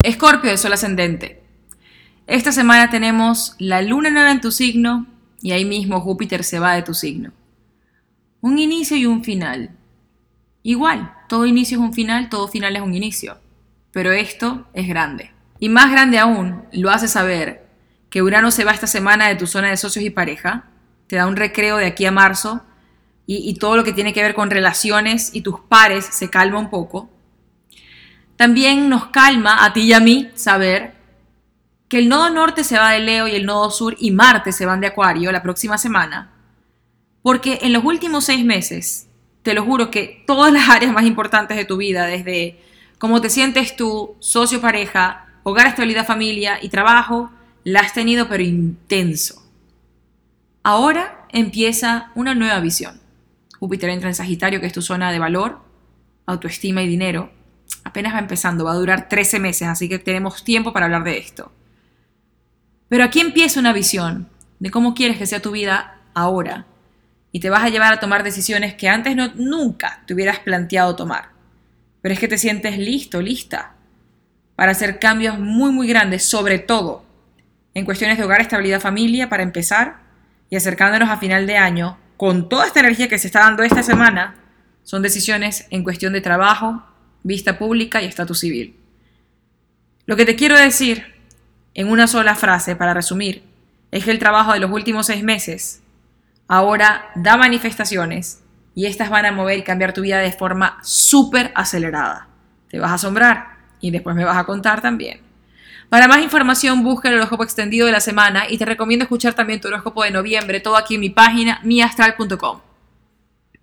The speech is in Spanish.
Escorpio de Sol ascendente. Esta semana tenemos la luna nueva en tu signo y ahí mismo Júpiter se va de tu signo. Un inicio y un final. Igual, todo inicio es un final, todo final es un inicio. Pero esto es grande. Y más grande aún, lo hace saber que Urano se va esta semana de tu zona de socios y pareja, te da un recreo de aquí a marzo y todo lo que tiene que ver con relaciones y tus pares se calma un poco. También nos calma a ti y a mí saber que el nodo norte se va de Leo y el nodo sur y Marte se van de Acuario la próxima semana, porque en los últimos 6 meses, te lo juro que todas las áreas más importantes de tu vida, desde cómo te sientes tú, socio, pareja, hogar, estabilidad, familia y trabajo, la has tenido pero intenso. Ahora empieza una nueva visión. Júpiter entra en Sagitario, que es tu zona de valor, autoestima y dinero. Apenas va empezando, va a durar 13 meses, así que tenemos tiempo para hablar de esto. Pero aquí empieza una visión de cómo quieres que sea tu vida ahora y te vas a llevar a tomar decisiones que antes nunca te hubieras planteado tomar. Pero es que te sientes listo, lista para hacer cambios muy grandes, sobre todo en cuestiones de hogar, estabilidad, familia, para empezar, y acercándonos a final de año, con toda esta energía que se está dando esta semana, son decisiones en cuestión de trabajo, vista pública y estatus civil. Lo que te quiero decir, en una sola frase para resumir, es que el trabajo de los últimos 6 meses ahora da manifestaciones y estas van a mover y cambiar tu vida de forma súper acelerada. Te vas a asombrar y después me vas a contar también. Para más información busca el horóscopo extendido de la semana y te recomiendo escuchar también tu horóscopo de noviembre, todo aquí en mi página miastral.com.